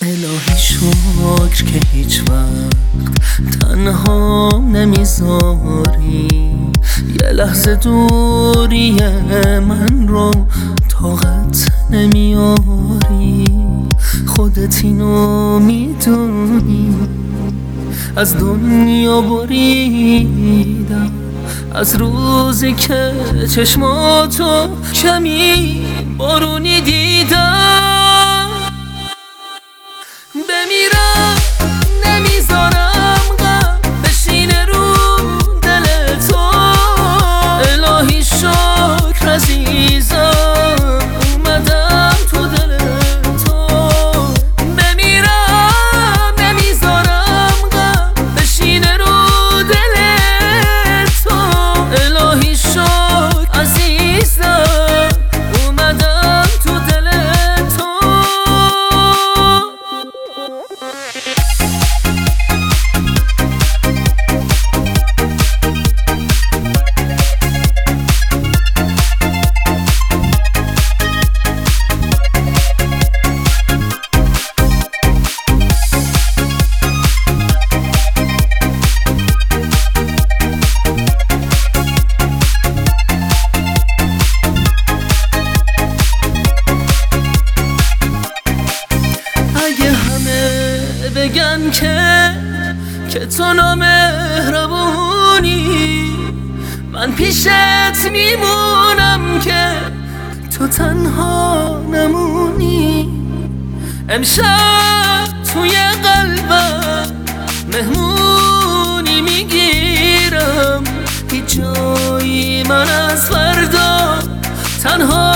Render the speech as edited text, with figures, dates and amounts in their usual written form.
الهی شکر که هیچ وقت تنها نمیذاری، یه لحظه دوری من رو طاقت نمیاری. خودت اینو میدونی، از دنیا بریدم از روزی که چشماتو کمی بارونی دیدم. بمیرم نمیذارم غم بشینه رو دل تو، الهی شکر عزیزم اومدم تو دل تو. بمیرم نمیذارم غم بشینه رو دل تو، الهی شکر عزیزم اومدم تو دل تو. بگن که تو نامهربونی، من پیشت میمونم که تو تنها نمونی. امشب توی قلبم مهمونی میگیرم، هیچ جایی من از فردا تنها